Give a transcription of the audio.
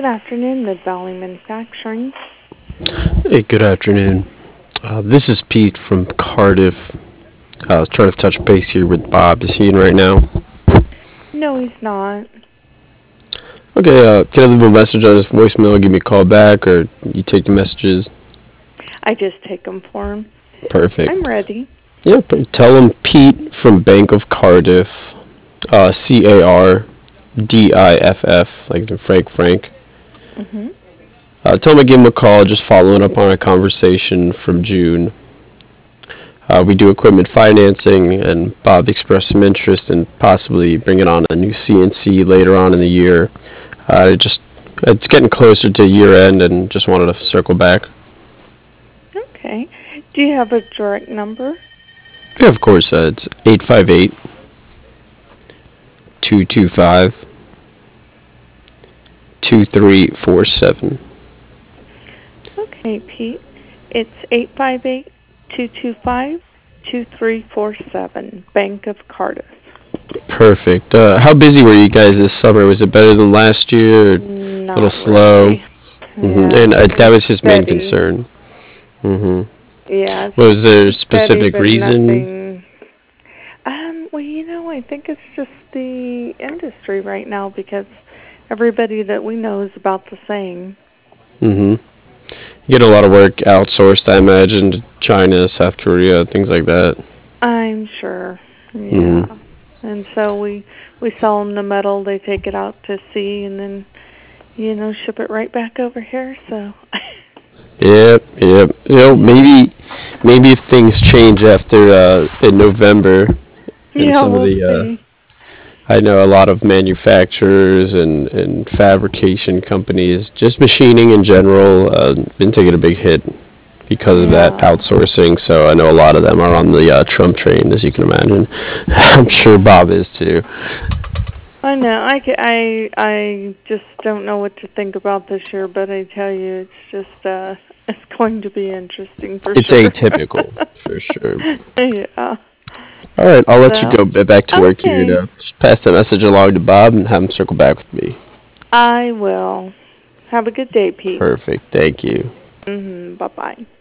Good afternoon, Mid Valley Manufacturing. Hey, good afternoon. This is Pete from Cardiff. I was trying to touch base here with Bob. Is he in right now? No, he's not. Okay, can I leave a message on his voicemail? Give me a call back, or you take the messages? I just take them for him. Perfect. I'm ready. Yeah, tell him Pete from Bank of Cardiff. Cardiff, like in Frank. Mm-hmm. Tell him I give him a call, just following up on a conversation from June. We do equipment financing, and Bob expressed some interest in possibly bringing on a new CNC later on in the year. It's getting closer to year end, and just wanted to circle back. Okay. Do you have a direct number? Yeah, of course. It's 858-225-2347. Okay, Pete. It's 858-225-2347, Bank of Cardiff. Perfect. How busy were you guys this summer? Was it better than last year? Or a little Not slow? really. And Yeah, that it's was his main steady. concern. hmm Yeah, it's Was there a steady, specific but reason? nothing. Well, I think it's just the industry right now because everybody that we know is about the same. hmm You get a lot of work outsourced, I imagine, to China, South Korea, things like that. I'm sure. hmm Yeah. And so we sell them the metal, they take it out to sea and then ship it right back over here. So Yep. yeah. Maybe if things change after in November, and Yeah, some of we'll the see. I know a lot of manufacturers and fabrication companies, just machining in general, been taking a big hit because of that Yeah. outsourcing. So I know a lot of them are on the Trump train, as you can imagine. I'm sure Yeah. Bob is too. I know. I just don't know what to think about this year, but I tell you, it's just it's going to be interesting for It's sure. atypical for sure. Yeah. All right, I'll let you So, go back to work here. okay. Just pass that message along to Bob and have him circle back with me. I will. Have a good day, Pete. Perfect. Thank you. Bye-bye.